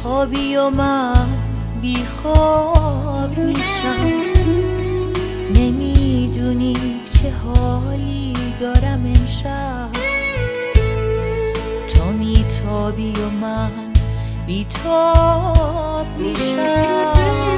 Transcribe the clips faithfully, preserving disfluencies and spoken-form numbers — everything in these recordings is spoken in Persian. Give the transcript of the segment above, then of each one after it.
خوابی و من بی خواب میشم. نمیدونی چه حالی دارم امشب. تو میتابی و من بیتاب میشم.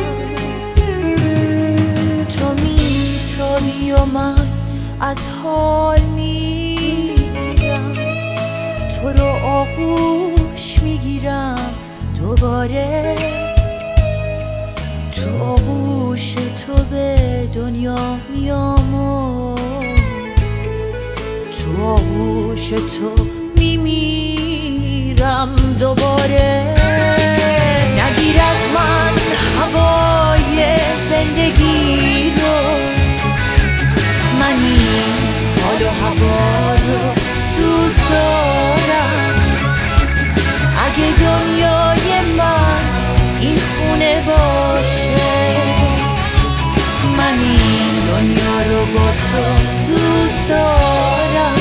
تو میتابی و من از حال میرم. تو رو آغوش میگیرم دوباره. تو آغوش تو به دنیا میام و تو آغوش تو میمیرم دوباره. نگیر از من هوای زندگی رو، من این حال و هوا رو دوست دارم. اگه دنیای من این خونه باشه، من این دنیا رو با تو دوست دارم.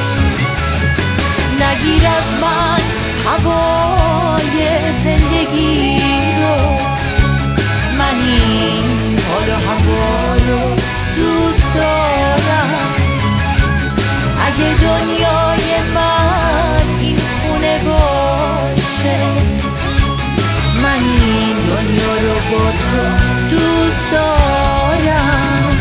نگیر از من هوای زندگی رو، من این حال و هوا رو دوست دارم. اگه دنیای من این خونه باشه، من این دنیا رو با تو دوست دارم.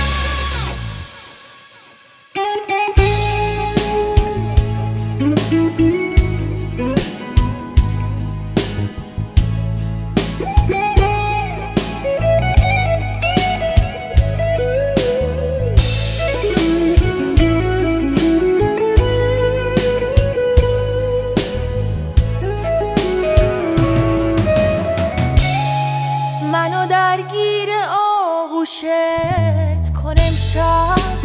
منو درگیر آغوشت کن امشب.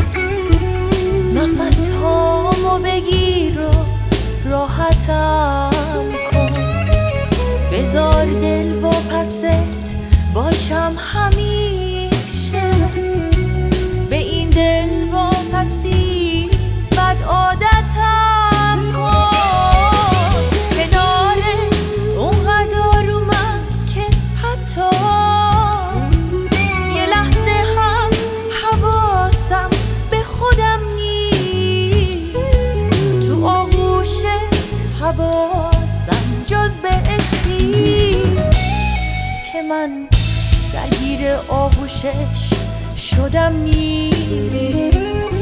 نفس هامو بگیر و راحتم کن. بذار دل و پست باشم همیشه. به این دل و پسی بد عادتم کن. کنارت اونقدر اومد که حتی یه لحظه هم حواسم به خودم نیست. تو آغوشت حواسم جز به عشقی که من درگیر آغوشش شدم نیست.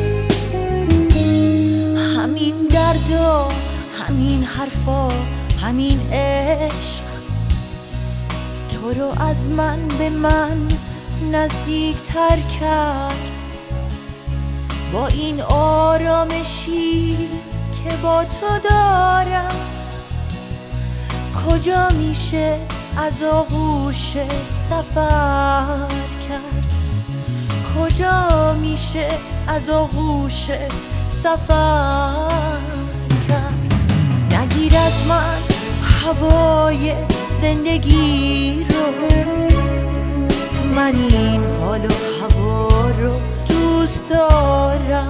همین دردا، همین حرفا، همین عشق تو رو از من به من نزدیک تر کرد. با این آرامشی که با تو دارم، کجا میشه از آغوشت سفر کرد؟ کجا میشه از آغوشت سفر کرد؟ نگیر از من هوای زندگی رو، من این حال و هوا رو دوست دارم.